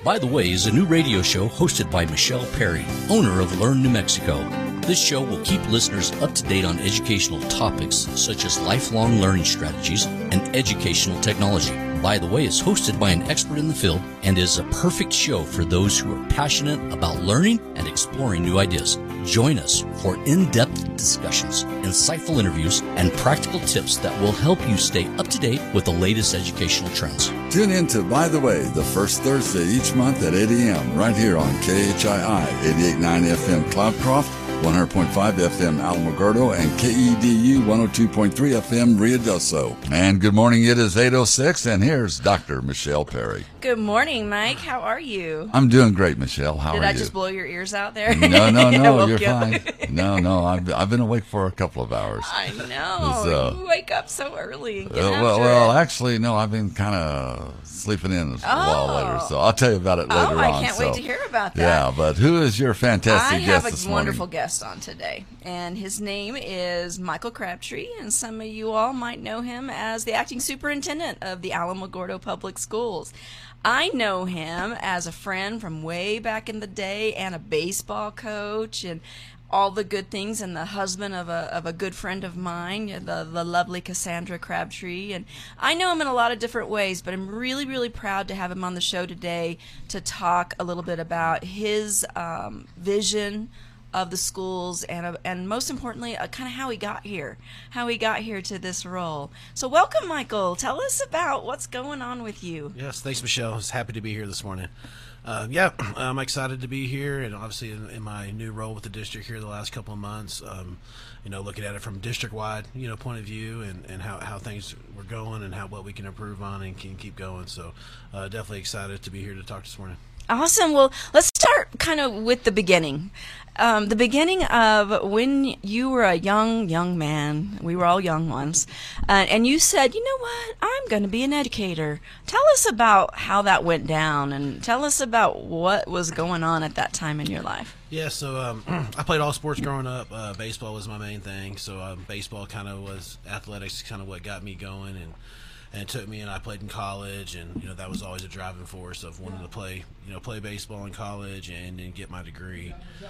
By the Way is a new radio show hosted by Michelle Perry, owner of Learn New Mexico. This show will keep listeners up to date on educational topics such as lifelong learning strategies and educational technology. By the Way is hosted by an expert in the field and is a perfect show for those who are passionate about learning and exploring new ideas. Join us for in-depth discussions, insightful interviews, and practical tips that will help you stay up to date with the latest educational trends. Tune in to By the Way the first Thursday each month at 8 a.m. right here on KHII 88.9 FM Cloudcroft, 100.5 FM Alamogordo, and KEDU 102.3 FM Ruidoso. And good morning, it is 8:06, and here's Dr. Michelle Perry. Good morning, Mike. How are you? I'm doing great, Michelle. How are you? Did I just blow your ears out there? No, you're fine. No, I've been awake for a couple of hours. I know. You wake up so early and get well, actually, no, I've been kind of sleeping in a while later, so I'll tell you about it later on. I can't wait to hear about that. Yeah, but who is your fantastic guest this morning? I have a wonderful guest on today, and his name is Michael Crabtree, and some of you all might know him as the acting superintendent of the Alamogordo Public Schools. I know him as a friend from way back in the day and a baseball coach and all the good things, and the husband of a good friend of mine, the lovely Cassandra Crabtree. And I know him in a lot of different ways, but I'm really, really proud to have him on the show today to talk a little bit about his vision of the schools and most importantly, kind of how he got here to this role. So welcome, Michael. Tell us about what's going on with you. Yes, thanks, Michelle. I was happy to be here this morning. I'm excited to be here, and obviously in my new role with the district here the last couple of months, looking at it from district-wide, point of view and how things were going and what we can improve on and can keep going. So definitely excited to be here to talk this morning. Awesome. Well, let's start kind of with the beginning. The beginning of when you were a young man. We were all young ones. And you said, you know what, I'm going to be an educator. Tell us about how that went down, and tell us about what was going on at that time in your life. Yeah, so I played all sports growing up. Baseball was my main thing. So baseball kind of was athletics, kind of what got me going, and it took me, and I played in college, and that was always a driving force of wanting to play baseball in college and get my degree.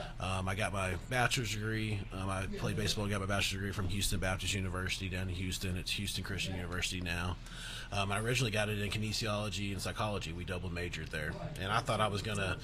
I got my bachelor's degree. I played baseball and got my bachelor's degree from Houston Baptist University down in Houston. It's Houston Christian University now. I originally got it in kinesiology and psychology. We double majored there, and I thought I was gonna,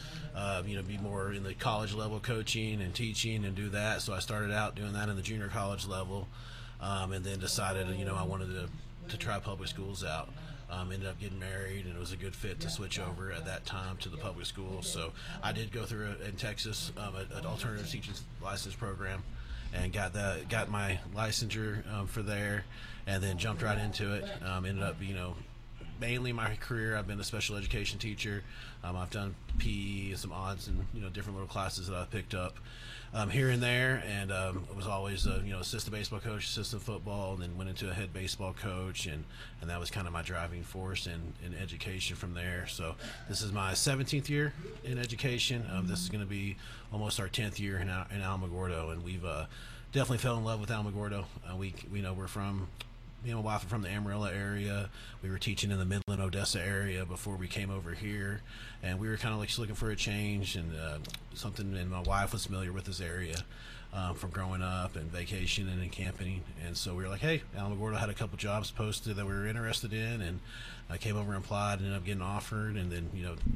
be more in the college level coaching and teaching and do that. So I started out doing that in the junior college level, and then decided, I wanted to try public schools out. Ended up getting married, and it was a good fit to switch over at that time to the public schools. So I did go through in Texas an alternative teaching license program, and got my licensure for there, and then jumped right into it. Ended up, mainly my career, I've been a special education teacher. I've done PE and some odds and different little classes that I've picked up here and there, and I was always assistant baseball coach, assistant football, and then went into a head baseball coach, and that was kind of my driving force in education from there. So this is my 17th year in education. This is going to be almost our 10th year in Alamogordo, and we've definitely fell in love with Alamogordo. We're from, my wife are from the Amarillo area. We were teaching in the Midland, Odessa area before we came over here, and we were kind of just looking for a change and something. And my wife was familiar with this area from growing up and vacationing and camping, and so we were like, hey, Alamogordo had a couple jobs posted that we were interested in, and I came over and applied and ended up getting offered, and then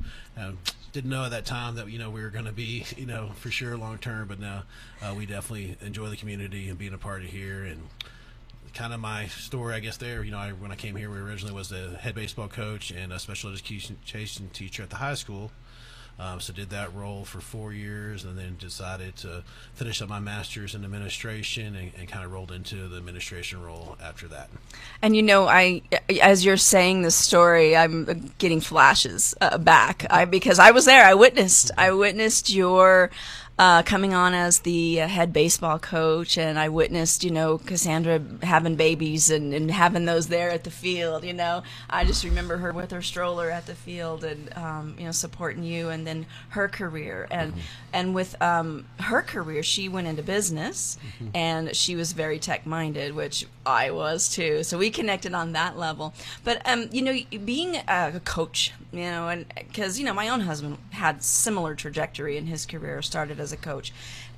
didn't know at that time that we were going to be for sure long term, but now we definitely enjoy the community and being a part of here. And kind of my story, I guess, there, when I came here, we originally was the head baseball coach and a special education teacher at the high school. So did that role for 4 years, and then decided to finish up my master's in administration and kind of rolled into the administration role after that. And as you're saying this story, I'm getting flashes back because I was there. I witnessed your coming on as the head baseball coach, and I witnessed, Cassandra having babies and having those there at the field. I just remember her with her stroller at the field and supporting you, and then her career and with her career, she went into business, and she was very tech minded, which I was too. So we connected on that level. But being a coach, and because my own husband had similar trajectory in his career, started as a coach.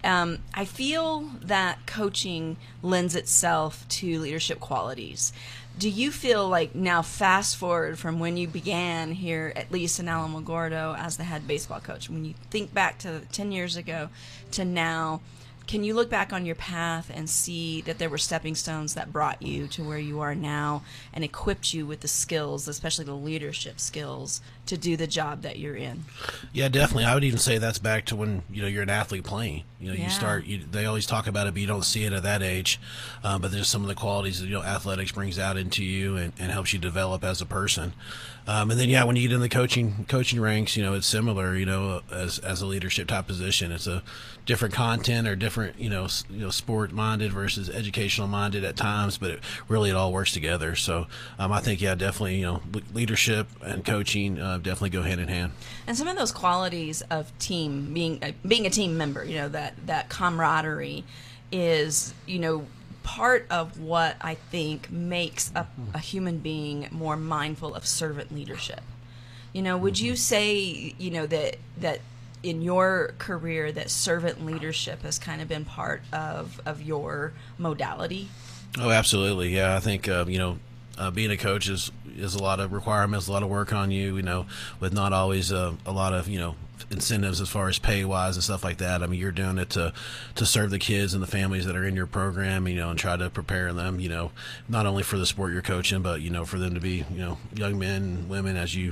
I feel that coaching lends itself to leadership qualities. Do you feel like now, fast forward from when you began here, at least in Alamogordo, as the head baseball coach, when you think back to 10 years ago to now, can you look back on your path and see that there were stepping stones that brought you to where you are now and equipped you with the skills, especially the leadership skills, to do the job that you're in? Yeah, definitely. I would even say that's back to when you're an athlete playing. You start. They always talk about it, but you don't see it at that age. But there's some of the qualities that athletics brings out into you and helps you develop as a person. And then when you get in the coaching ranks, it's similar. As a leadership type position, it's a different content or different sport minded versus educational minded at times, but it all works together. So I think definitely leadership and coaching definitely go hand in hand. And some of those qualities of team, being a team member, that camaraderie is part of what I think makes a human being more mindful of servant leadership. Would you say that in your career that servant leadership has kind of been part of your modality? Oh, absolutely. Yeah, I think being a coach is a lot of requirements, a lot of work on you, with not always a lot of incentives as far as pay wise and stuff like that. I mean, you're doing it to serve the kids and the families that are in your program, and try to prepare them, not only for the sport you're coaching, but for them to be young men and women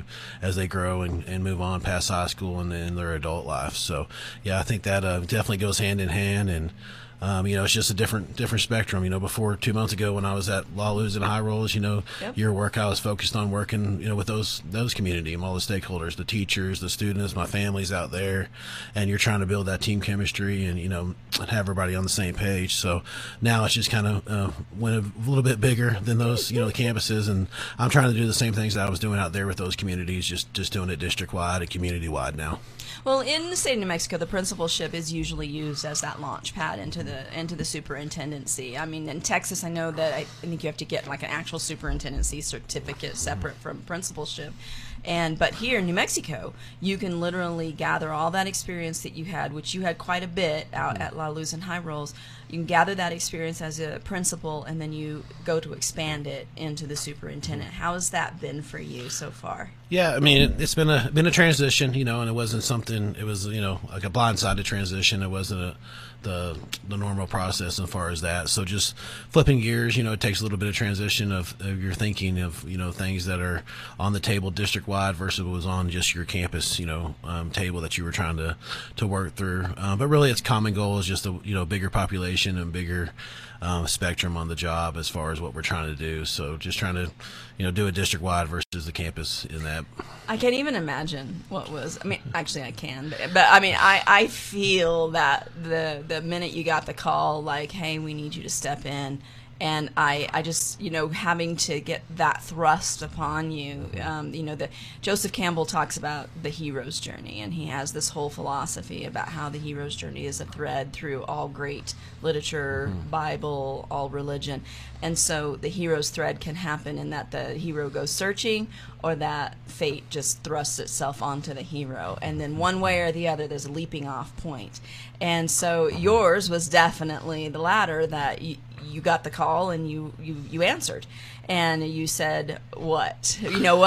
as they grow and move on past high school and in their adult life. So I think that definitely goes hand in hand. And it's just a different spectrum. Before 2 months ago when I was at La Luz and High Rolls, your work, I was focused on working, with those community and all the stakeholders, the teachers, the students, my family's out there, and you're trying to build that team chemistry and, and have everybody on the same page. So now it's just kind of went a little bit bigger than those, the campuses, and I'm trying to do the same things that I was doing out there with those communities, just doing it district-wide and community-wide now. Well, in the state of New Mexico, the principalship is usually used as that launch pad into the superintendency. I mean, in Texas, I know that I think you have to get like an actual superintendency certificate separate from principalship. But here in New Mexico, you can literally gather all that experience that you had, which you had quite a bit out at La Luz and High Rolls. You can gather that experience as a principal, and then you go to expand it into the superintendent. How has that been for you so far? Yeah, I mean, it's been a transition, and it wasn't something. It was, like a blindsided transition. It wasn't the normal process as far as that. So just flipping gears, it takes a little bit of transition of your thinking of things that are on the table district wide versus what was on just your campus table that you were trying to work through. But really, its common goal is just a bigger population and bigger spectrum on the job as far as what we're trying to do. So just trying to do it district wide versus the campus in that. I can't even imagine what was. I mean, actually, I can, but I mean, I feel that the minute you got the call, like, hey, we need you to step in. And I just, having to get that thrust upon you, that Joseph Campbell talks about the hero's journey, and he has this whole philosophy about how the hero's journey is a thread through all great literature, Bible, all religion. And so the hero's thread can happen in that the hero goes searching, or that fate just thrusts itself onto the hero. And then one way or the other, there's a leaping off point. And so yours was definitely the latter, that you got the call and you answered, and you said, what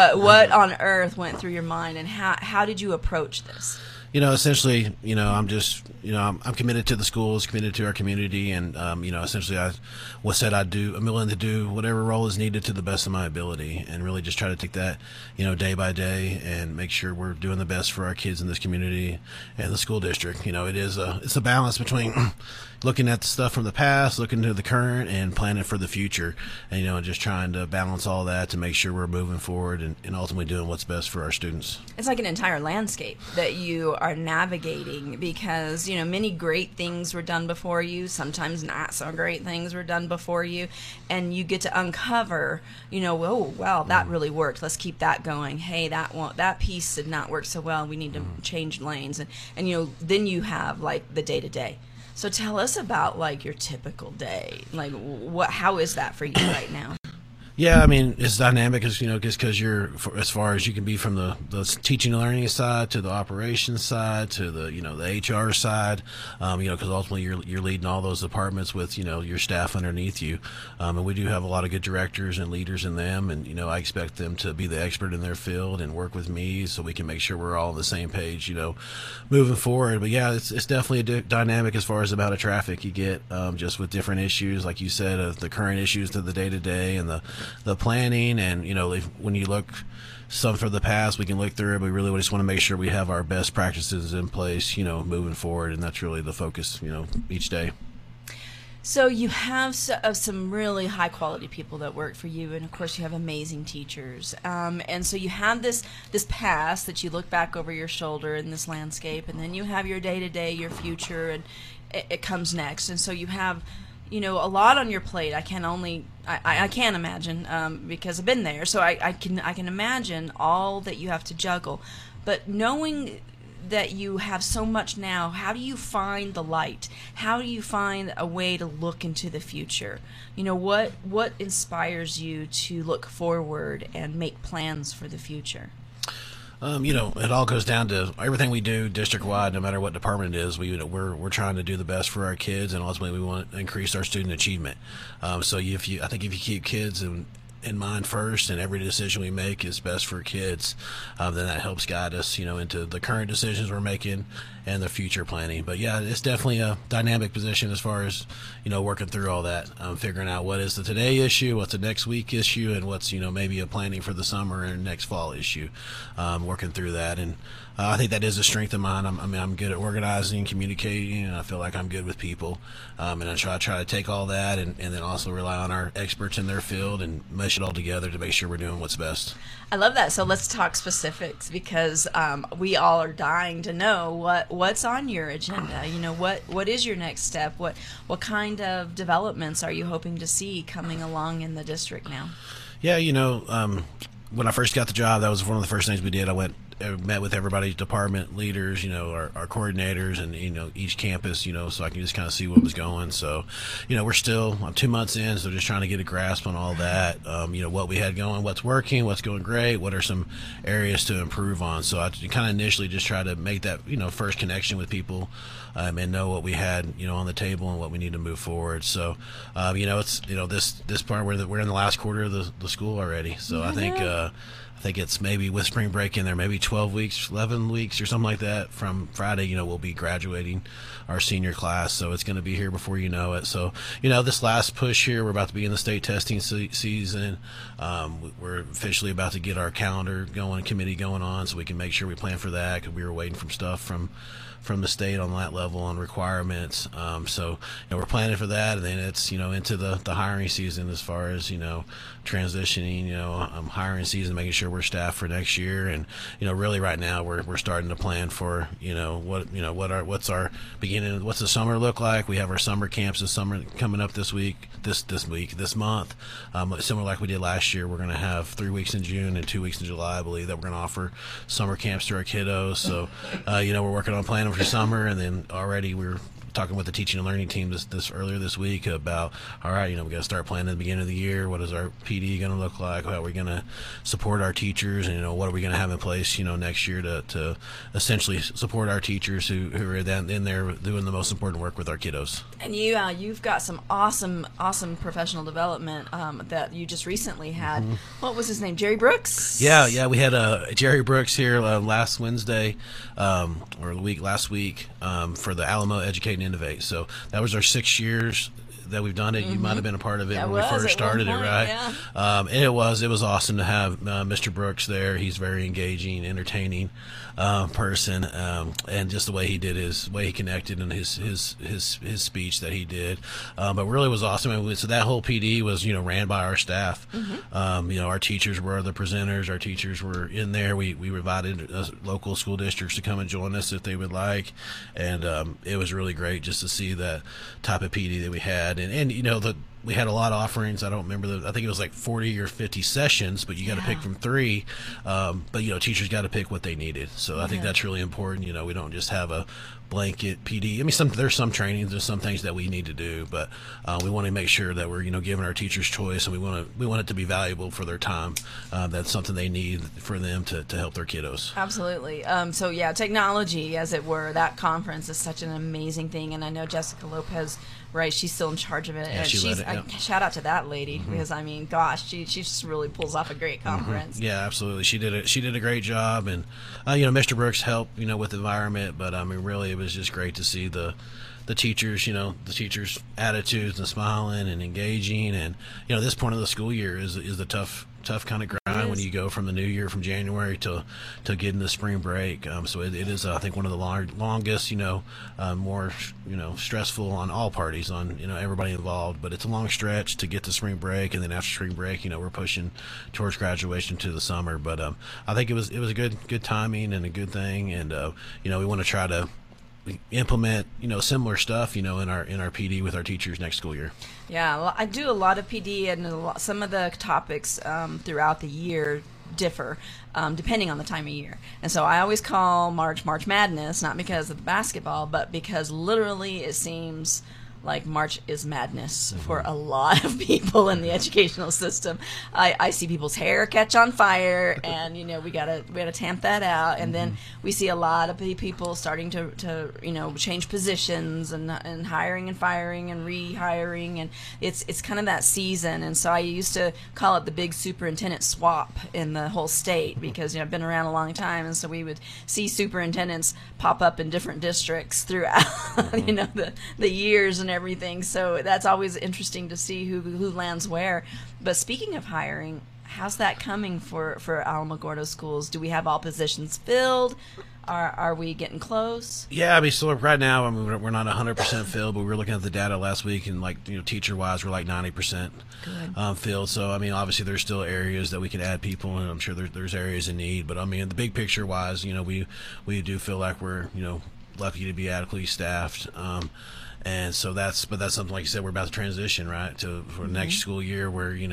on earth went through your mind, and how did you approach this? Essentially, I'm just, I'm committed to the schools, committed to our community, and, essentially I'm willing to do whatever role is needed to the best of my ability, and really just try to take that, day by day, and make sure we're doing the best for our kids in this community and the school district. It's a balance between looking at the stuff from the past, looking to the current, and planning for the future, and, just trying trying to balance all that to make sure we're moving forward and ultimately doing what's best for our students. It's like an entire landscape that you are navigating because, many great things were done before you, sometimes not so great things were done before you, and you get to uncover, oh, wow, that really worked. Let's keep that going. Hey, that piece did not work so well. We need to change lanes. And then you have, like, the day-to-day. So tell us about, like, your typical day. Like, how is that for you right now? Yeah, I mean, it's dynamic, just because you're, as far as you can be from the teaching and learning side to the operations side to the HR side, because ultimately you're leading all those departments with your staff underneath you, and we do have a lot of good directors and leaders in them, and I expect them to be the expert in their field and work with me so we can make sure we're all on the same page, moving forward. But yeah, it's definitely a dynamic as far as the amount of traffic you get, just with different issues, like you said, of the current issues to the day to day and the planning, and when you look some for the past, we can look through it. We really just want to make sure we have our best practices in place, moving forward, and that's really the focus, each day. So you have some really high quality people that work for you, and of course you have amazing teachers. And so you have this past that you look back over your shoulder in this landscape, and then you have your day to day, your future, and it comes next. And so you have a lot on your plate. I can't imagine because I've been there, so I can imagine all that you have to juggle. But knowing that you have so much now, how do you find the light? How do you find a way to look into the future? What inspires you to look forward and make plans for the future? It all goes down to everything we do district-wide, no matter what department it is. We're trying to do the best for our kids, and ultimately we want to increase our student achievement. So I think if you keep kids in mind first, and every decision we make is best for kids, then that helps guide us, into the current decisions we're making and the future planning. But yeah, it's definitely a dynamic position as far as, working through all that, figuring out what is the today issue, what's the next week issue, and what's, maybe a planning for the summer and next fall issue, working through that. And I think that is a strength of mine. I'm good at organizing, communicating, and I feel like I'm good with people. And I try to take all that and then also rely on our experts in their field and mesh it all together to make sure we're doing what's best. I love that. So let's talk specifics, because we all are dying to know what's on your agenda. What is your next step? What kind of developments are you hoping to see coming along in the district now? Yeah, when I first got the job, that was one of the first things we did. I met with everybody's department leaders, our coordinators, and each campus, so I can just kind of see what was going. So, I'm 2 months in, so just trying to get a grasp on all that. What we had going, what's working, what's going great, what are some areas to improve on. So I kind of initially just try to make that first connection with people, and know what we had on the table and what we need to move forward. So it's this part where we're in the last quarter of the school already. So I think it's maybe with spring break in there, maybe 12 weeks, 11 weeks or something like that. From Friday, we'll be graduating our senior class. So it's going to be here before you know it. So, this last push here, we're about to be in the state testing season. We're officially about to get our calendar going, committee going on, so we can make sure we plan for that, because we were waiting for stuff from the state on that level on requirements. So we're planning for that, and then it's into the hiring season as far as transitioning, hiring season, making sure we're staffed for next year. And really right now we're starting to plan for what's the summer look like. We have our summer camps this summer coming up this month, similar like we did last year. We're going to have 3 weeks in June and 2 weeks in July, I believe, that we're going to offer summer camps to our kiddos. So we're working on planning for summer, and then already we're talking with the teaching and learning team this earlier this week about, all right, we got to start planning at the beginning of the year. What is our PD going to look like? How are we going to support our teachers? And what are we going to have in place next year to essentially support our teachers who are then in there doing the most important work with our kiddos. And you've got some awesome professional development that you just recently had. Mm-hmm. What was his name? Jerry Brooks? Yeah, we had Jerry Brooks here last Wednesday last week for the Alamo Educate and Innovate. So that was our 6 years that we've done it. You might have been a part of it when we was first at one started it, point, right? yeah. And it was awesome to have Mr. Brooks there. He's very engaging, entertaining person, and just the way he did his way he connected and his speech that he did. But really was awesome. And so that whole PD was ran by our staff. Our teachers were the presenters. Our teachers were in there. We invited local school districts to come and join us if they would like, and it was really great just to see that type of PD that we had. And we had a lot of offerings. I don't remember I think it was like 40 or 50 sessions, but you got to pick from 3. But teachers got to pick what they needed. So I think that's really important. We don't just have a blanket PD. I mean, there's some trainings, there's some things that we need to do, but we want to make sure that we're giving our teachers choice, and we want it to be valuable for their time. That's something they need for them to help their kiddos. Absolutely. So yeah, technology, as it were, that conference is such an amazing thing, and I know Jessica Lopez, right? She's still in charge of it. Yeah, And she led it, yeah. Shout out to that lady, because I mean, gosh, she just really pulls off a great conference. Yeah, absolutely. She did a great job, and Mr. Brooks helped with the environment, but I mean, really, it was just great to see the teachers, the teachers' attitudes and smiling and engaging, and this point of the school year is the tough kind of grind when you go from the new year, from January to getting the spring break. So it is, I think, one of the longest, more, stressful on all parties, on, everybody involved. But it's a long stretch to get to spring break, and then after spring break, we're pushing towards graduation to the summer. But I think it was a good timing and a good thing, and we want to try to implement similar stuff in our PD with our teachers next school year. Yeah, well, I do a lot of PD, and some of the topics throughout the year differ depending on the time of year. And so I always call March Madness, not because of the basketball, but because literally it seems like March is madness for a lot of people in the educational system. I see people's hair catch on fire, and we gotta tamp that out. And then we see a lot of people starting to change positions, and hiring and firing and rehiring, and it's kind of that season. And so I used to call it the big superintendent swap in the whole state, because I've been around a long time, and so we would see superintendents pop up in different districts throughout the years and everything. So that's always interesting to see who lands where. But speaking of hiring, how's that coming for Alamogordo schools? Do we have all positions filled? Are we getting close? Yeah, I mean, so right now, we're not 100% filled, but we were looking at the data last week, and teacher-wise, we're like 90% filled. So, I mean, obviously, there's still areas that we can add people, and I'm sure there's areas in need. But I mean, the big picture-wise, we do feel like we're lucky to be adequately staffed. And so that's something, like you said, we're about to transition, right, for next school year, where we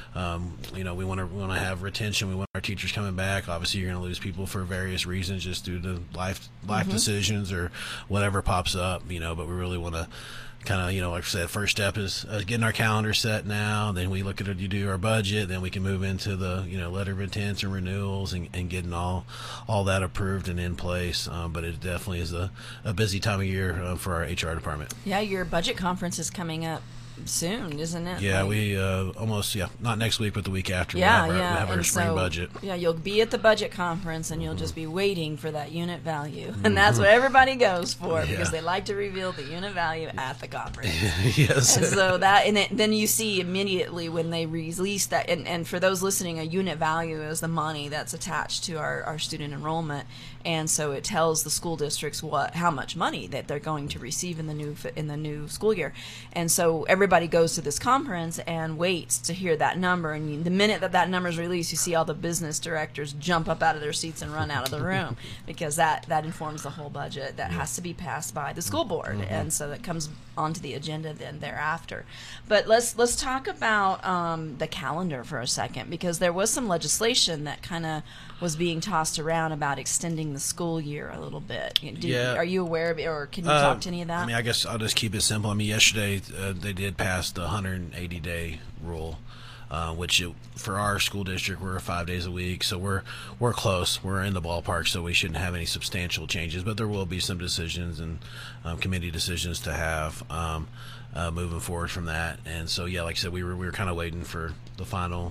want to have retention. We want our teachers coming back. Obviously, you're going to lose people for various reasons, just due to life decisions or whatever pops up, but we really want to kind of, like I said, first step is getting our calendar set now. Then we look at you do our budget. Then we can move into the letter of intents and renewals, and getting all that approved and in place. But it definitely is a busy time of year for our HR department. Yeah, your budget conference is coming up soon, isn't it? Yeah, we not next week, but the week after. Yeah, we have our spring budget. Yeah, you'll be at the budget conference, and you'll just be waiting for that unit value, and that's what everybody goes for, because they like to reveal the unit value at the conference. Yes. And so then you see immediately when they release that, and for those listening, a unit value is the money that's attached to our student enrollment, and so it tells the school districts how much money that they're going to receive in the new school year, and so everybody goes to this conference and waits to hear that number. And the minute that number is released, you see all the business directors jump up out of their seats and run out of the room, because that informs the whole budget that has to be passed by the school board, and so that comes onto the agenda then thereafter. But let's talk about the calendar for a second, because there was some legislation that kind of was being tossed around about extending the school year a little bit. Are you aware of it, or can you talk to any of that? I mean, I guess I'll just keep it simple. I mean, yesterday they did pass the 180-day rule, which for our school district, we're 5 days a week, so we're close. We're in the ballpark, so we shouldn't have any substantial changes. But there will be some decisions and committee decisions to have moving forward from that. And so, yeah, like I said, we were kind of waiting for the final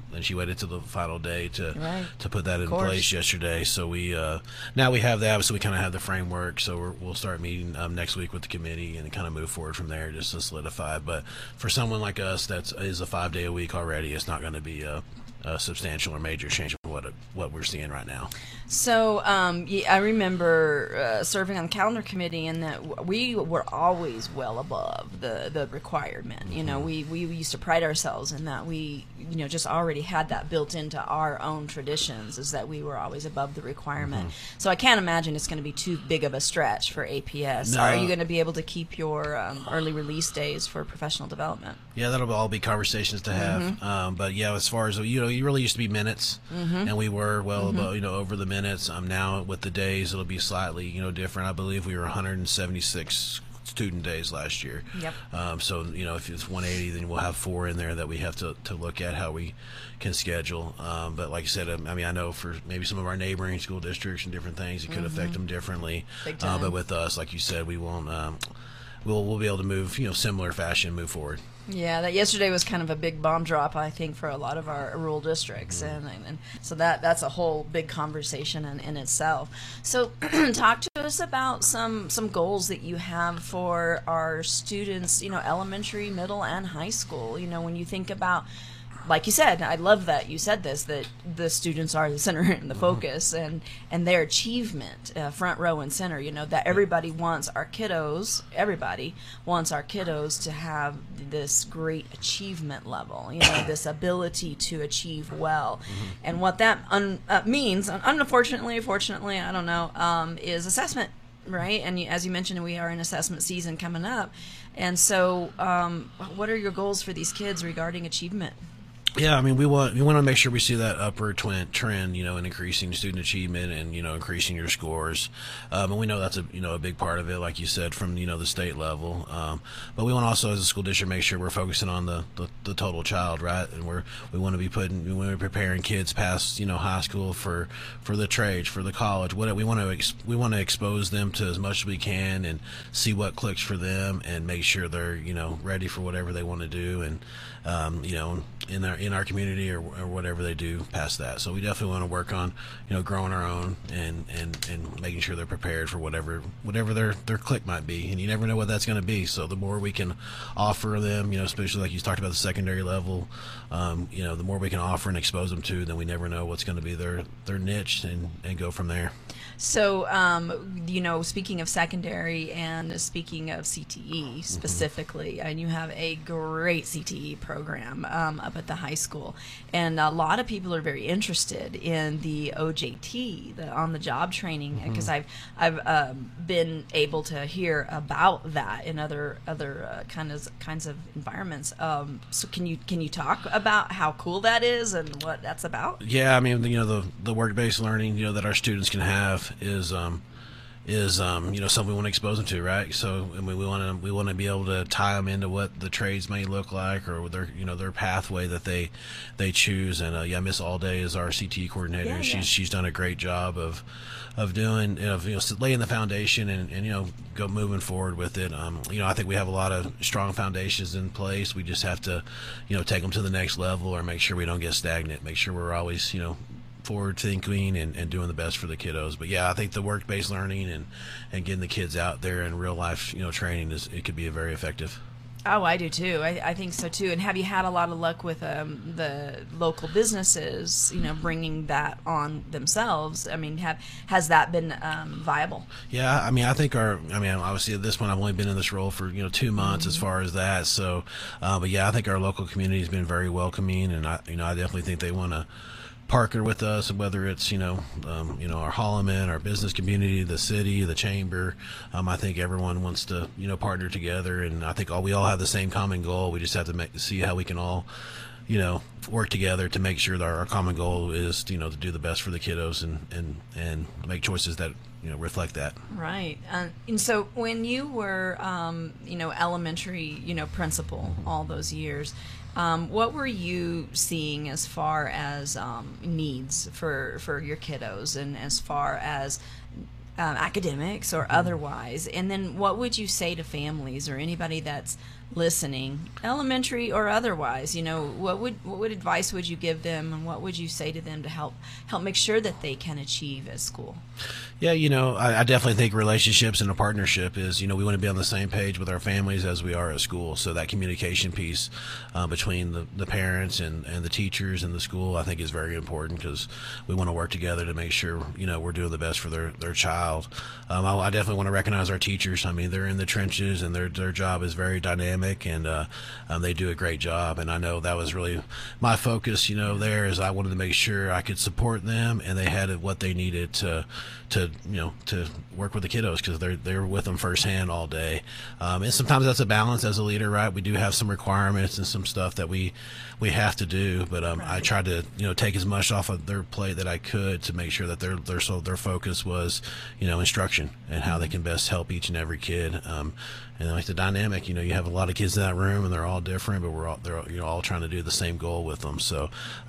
and she waited till the final day to put that in course. place yesterday. So we now we have that, so we kind of have the framework. So we'll start meeting next week with the committee and kind of move forward from there, just to solidify. But for someone like us that is a 5-day a week already, it's not going to be a substantial or major change from what we're seeing right now. So I remember serving on the calendar committee, and that we were always well above the requirement. You know, we used to pride ourselves in that we, you know, just already had that built into our own traditions, is that we were always above the requirement. So I can't imagine it's going to be too big of a stretch for APS. No. Are you going to be able to keep your early release days for professional development? Yeah, that'll all be conversations to have. But yeah, as far as, you know, you really used to be minutes, and we were well above, you know, over the minutes. Now with the days, it'll be slightly, you know, different. I believe we were 176 student days last year. Yep. So, you know, if it's 180, then we'll have 4 in there that we have to look at how we can schedule. But like I said, I mean, I know for maybe some of our neighboring school districts and different things, it could affect them differently. Big time. But with us, like you said, we won't. We'll be able to move, you know, similar fashion, move forward. Yeah, that yesterday was kind of a big bomb drop, I think, for a lot of our rural districts, and so that's a whole big conversation in itself. So, talk to us about some goals that you have for our students, you know, elementary, middle, and high school. You know, when you think about, like you said, I love that you said this, that the students are the center and the focus, and their achievement front row and center. You know, that everybody wants our kiddos to have this great achievement level, you know, this ability to achieve well. And what that means, unfortunately, fortunately, I don't know, is assessment, right? And as you mentioned, we are in assessment season coming up. And so what are your goals for these kids regarding achievement? Yeah, I mean, we want to make sure we see that upward trend, you know, in increasing student achievement and, you know, increasing your scores. And we know that's a big part of it, like you said, from, you know, the state level. But we want to also, as a school district, make sure we're focusing on the total child, right? And we want to be preparing kids past, you know, high school for the trades, for the college. We want to expose them to as much as we can and see what clicks for them and make sure they're, you know, ready for whatever they want to do, and you know, in our community or whatever they do past that. So we definitely want to work on, you know, growing our own and making sure they're prepared for whatever their click might be. And you never know what that's going to be. So the more we can offer them, you know, especially like you talked about the secondary level, you know, the more we can offer and expose them to, then we never know what's going to be their niche and go from there. So, you know, speaking of secondary and speaking of CTE specifically, and you have a great CTE program up at the high school, and a lot of people are very interested in the OJT, the on-the-job training, because I've been able to hear about that in other kinds of environments. So, can you talk about how cool that is and what that's about? Yeah, I mean, you know, the work-based learning, you know, that our students can have is you know, something we want to expose them to, right? So I mean, we want to be able to tie them into what the trades may look like, or their pathway that they choose. And yeah, Miss Allday is our CTE coordinator. Yeah. She's done a great job of doing, you know, laying the foundation and you know, go moving forward with it. You know, I think we have a lot of strong foundations in place. We just have to, you know, take them to the next level, or make sure we don't get stagnant. Make sure we're always, you know, forward thinking and doing the best for the kiddos. But yeah, I think the work-based learning and getting the kids out there in real life, you know, training it could be very effective. Oh, I do too. I think so too. And have you had a lot of luck with the local businesses, you know, bringing that on themselves? I mean, has that been viable? Yeah, I mean, obviously at this point I've only been in this role for, you know, 2 months as far as that. So, but yeah, I think our local community has been very welcoming, and I definitely think they want to partner with us, whether it's, you know, our Holloman, our business community, the city, the chamber. I think everyone wants to, you know, partner together, and I think we all have the same common goal. We just have to see how we can all, you know, work together to make sure that our common goal is, you know, to do the best for the kiddos and make choices that, you know, reflect that. Right. And so when you were, you know, elementary, you know, principal all those years, what were you seeing as far as needs for your kiddos, and as far as academics or otherwise. And then what would you say to families or anybody that's listening, elementary or otherwise? What would advice would you give them, and what would you say to them to help make sure that they can achieve at school? Yeah, I definitely think relationships and a partnership is, we want to be on the same page with our families as we are at school. So that communication piece between the parents and the teachers and the school, I think, is very important, because we want to work together to make sure, we're doing the best for their child. I definitely want to recognize our teachers. I mean, they're in the trenches, and their job is very dynamic, and they do a great job. And I know that was really my focus, there, is I wanted to make sure I could support them and they had what they needed to work with the kiddos, because they're with them firsthand all day. And sometimes that's a balance as a leader, right? We do have some requirements and some stuff that we have to do, but right. I tried to take as much off of their plate that I could to make sure that their focus was instruction and how they can best help each and every kid. And like the dynamic, you have a lot of kids in that room, and they're all different, but they're all trying to do the same goal with them. So,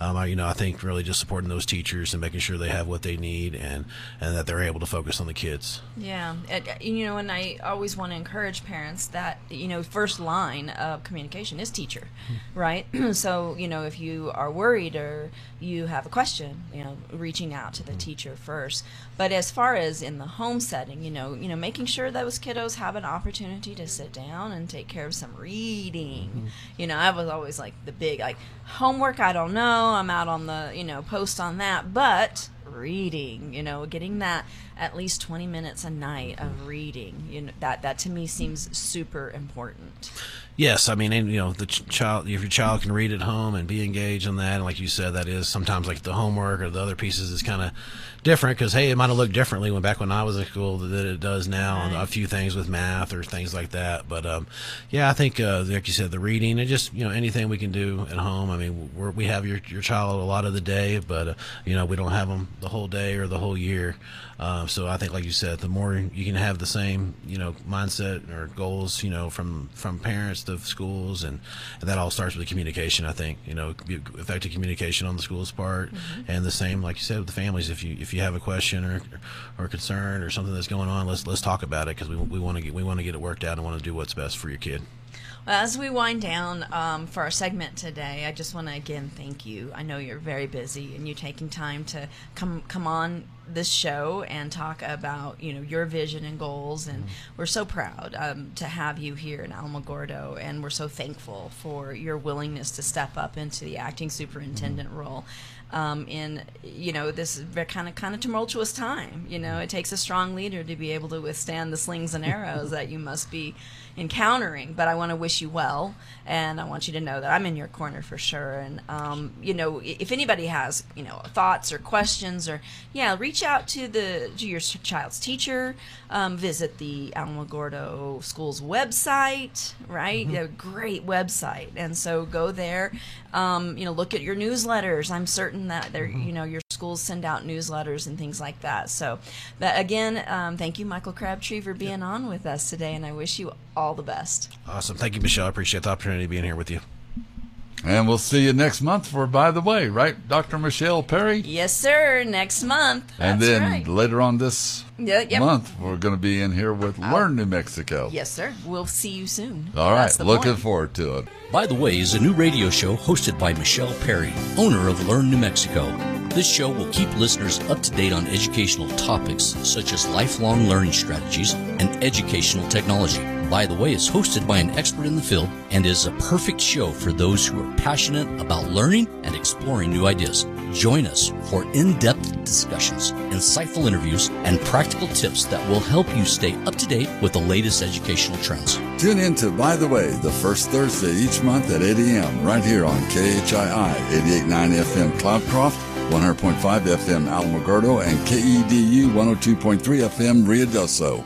I think really just supporting those teachers and making sure they have what they need, and that they're able to focus on the kids. Yeah, and I always want to encourage parents that first line of communication is teacher, right? So if you are worried or you have a question, reaching out to the teacher first. But as far as in the home setting, making sure those kiddos have an opportunity to sit down and take care of some reading. I was always like the big homework, I don't know, I'm out on the post on that, but reading, getting that at least 20 minutes a night of reading, that to me seems super important. Yes, I mean, and, the child, if your child can read at home and be engaged in that, and like you said, that is sometimes like the homework or the other pieces is kind of different, because it might have looked differently back when I was at school than it does now on a few things with math or things like that. But I think like you said, the reading and just anything we can do at home. I mean, we have your child a lot of the day, but we don't have them the whole day or the whole year. So I think, like you said, the more you can have the same mindset or goals from parents to schools, and that all starts with the communication. I think effective communication on the school's part, and the same, like you said, with the families. If you have a question or concern or something that's going on, let's talk about it, because we want to get it worked out and want to do what's best for your kid. Well, as we wind down for our segment today, I just want to again thank you. I know you're very busy, and you taking time to come on this show and talk about your vision and goals, and we're so proud to have you here in Alamogordo, and we're so thankful for your willingness to step up into the acting superintendent role in this kind of tumultuous time. It takes a strong leader to be able to withstand the slings and arrows that you must be encountering. But I want to wish you well, and I want you to know that I'm in your corner for sure. And if anybody has thoughts or questions, or reach out to your child's teacher. Visit the Alamogordo Schools website, right? A great website, and so go there. Look at your newsletters. I'm certain that your schools send out newsletters and things like that. So, again, thank you, Michael Crabtree, for being on with us today, and I wish you all the best. Awesome. Thank you, Michelle. I appreciate the opportunity of being here with you. And we'll see you next month for By the Way, right, Dr. Michelle Perry? Yes, sir. Next month. And That's then right. later on this month, we're going to be in here with Learn New Mexico. Yes, sir. We'll see you soon. All right. Looking forward to it. By the Way is a new radio show hosted by Michelle Perry, owner of Learn New Mexico. This show will keep listeners up to date on educational topics such as lifelong learning strategies and educational technology. By the Way is hosted by an expert in the field and is a perfect show for those who are passionate about learning and exploring new ideas. Join us for in-depth discussions, insightful interviews, and practical tips that will help you stay up to date with the latest educational trends. Tune in to By the Way the first Thursday each month at 8 a.m. right here on KHII 88.9 FM Cloudcroft, 100.5 FM Alamogordo, and KEDU 102.3 FM Ruidoso.